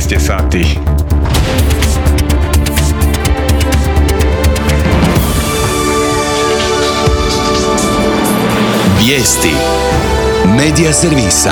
13 je sati. Vijesti Medija servisa.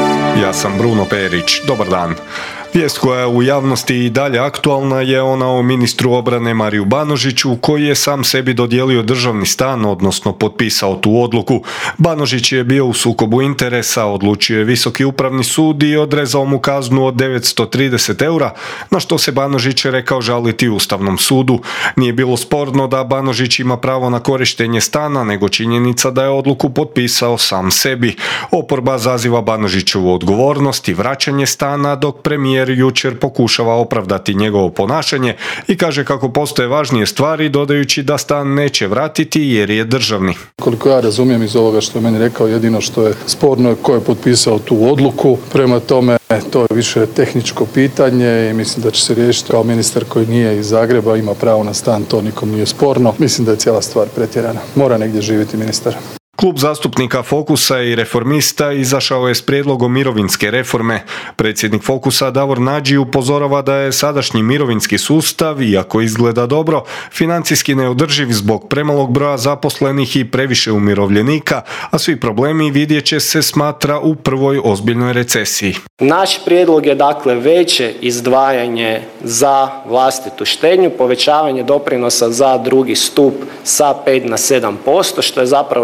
Ja sam Bruno Perić. Dobar dan. Vijest koja je u javnosti i dalje aktualna je ona o ministru obrane Mariju Banožiću, koji je sam sebi dodijelio državni stan, odnosno potpisao tu odluku. Banožić je bio u sukobu interesa, odlučio je Visoki upravni sud i odrezao mu kaznu od 930 eura, na što se Banožić rekao žaliti Ustavnom sudu. Nije bilo sporno da Banožić ima pravo na korištenje stana, nego činjenica da je odluku potpisao sam sebi. Oporba zaziva Banožićevu odgovornost i vraćanje stana, dok premijer jučer pokušava opravdati njegovo ponašanje i kaže kako postoje važnije stvari, dodajući da stan neće vratiti jer je državni. Koliko ja razumijem iz ovoga što je meni rekao, jedino što je sporno je ko je potpisao tu odluku. Prema tome, to je više tehničko pitanje i mislim da će se riješiti. Kao ministar koji nije iz Zagreba, ima pravo na stan, to nikom nije sporno. Mislim da je cijela stvar pretjerana. Mora negdje živjeti ministar. Klub zastupnika Fokusa i Reformista izašao je s prijedlogom mirovinske reforme. Predsjednik Fokusa Davor Nađi upozorava da je sadašnji mirovinski sustav, iako izgleda dobro, financijski neodrživ zbog premalog broja zaposlenih i previše umirovljenika, a svi problemi vidjet će se, smatra, u prvoj ozbiljnoj recesiji. Naš prijedlog je dakle veće izdvajanje za vlastitu štednju, povećavanje doprinosa za drugi stup sa 5 na 7%, što je zapravo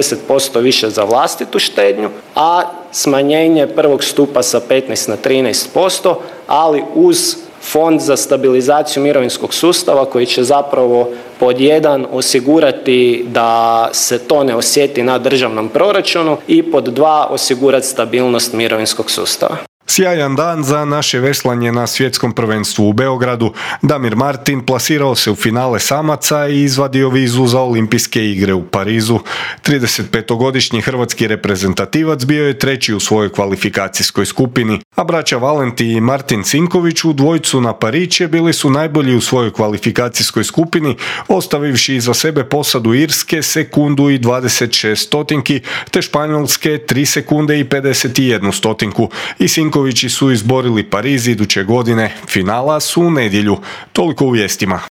40% više za vlastitu štednju, a smanjenje prvog stupa sa 15 na 13%, ali uz Fond za stabilizaciju mirovinskog sustava koji će zapravo pod 1 osigurati da se to ne osjeti na državnom proračunu i pod 2 osigurati stabilnost mirovinskog sustava. Sjajan dan za naše veslanje na svjetskom prvenstvu u Beogradu. Damir Martin plasirao se u finale samaca i izvadio vizu za olimpijske igre u Parizu. 35-godišnji hrvatski reprezentativac bio je treći u svojoj kvalifikacijskoj skupini, a braća Valenti i Martin Cinković u dvojcu na Pariće bili su najbolji u svojoj kvalifikacijskoj skupini, ostavivši iza sebe posadu Irske sekundu i 26 stotinki, te Španjolske 3 sekunde i 51 stotinku. I Cinkovići su izborili Pariz iduće godine. Finala su u nedjelju. Toliko u vijestima.